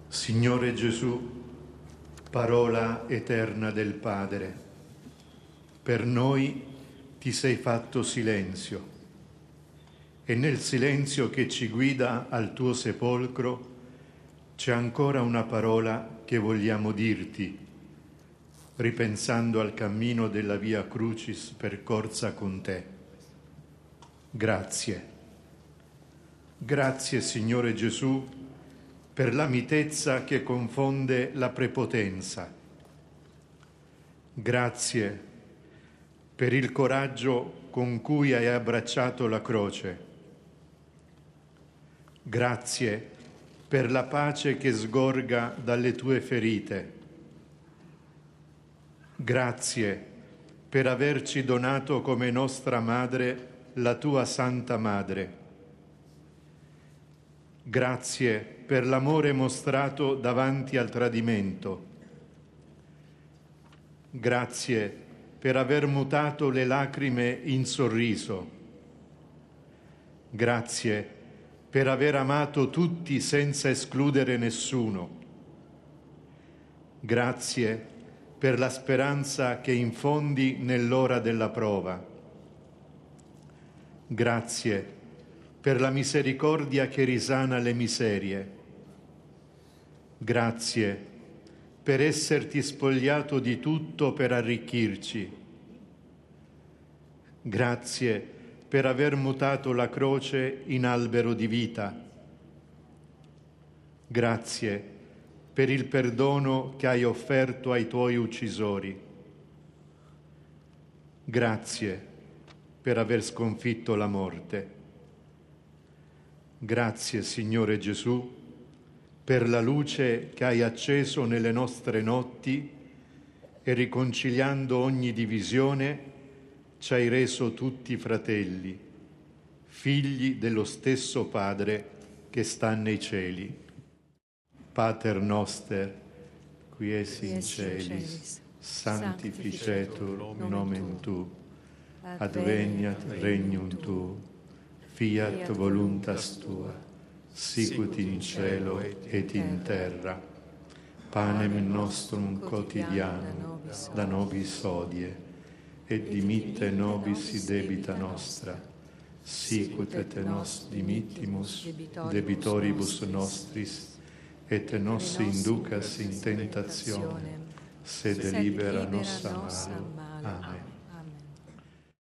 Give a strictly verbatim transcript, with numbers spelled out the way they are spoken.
Signore Gesù, parola eterna del Padre, per noi ti sei fatto silenzio e nel silenzio che ci guida al tuo sepolcro c'è ancora una parola che vogliamo dirti, ripensando al cammino della Via Crucis percorsa con te. Grazie. Grazie, Signore Gesù, per la mitezza che confonde la prepotenza. Grazie per il coraggio con cui hai abbracciato la croce. Grazie per la pace che sgorga dalle tue ferite. Grazie per averci donato come nostra madre la tua Santa Madre. Grazie per l'amore mostrato davanti al tradimento. Grazie per aver mutato le lacrime in sorriso. Grazie per aver amato tutti senza escludere nessuno. Grazie per la speranza che infondi nell'ora della prova. Grazie per la misericordia che risana le miserie. Grazie per esserti spogliato di tutto per arricchirci. Grazie per aver mutato la croce in albero di vita. Grazie per il perdono che hai offerto ai tuoi uccisori. Grazie per aver sconfitto la morte. Grazie, Signore Gesù, per la luce che hai acceso nelle nostre notti e riconciliando ogni divisione ci hai reso tutti fratelli, figli dello stesso Padre che sta nei cieli. Pater noster, qui es in celis, sanctificetur nomen tu, adveniat regnum tu, fiat voluntas tua, sicut in cielo et in terra. Panem nostrum quotidianum da nobis hodie, et dimitte nobis i debita nostra, sicut et nos dimittimus debitoribus nostris, et nos inducas in tentationem, sed libera nos a malo. Amen.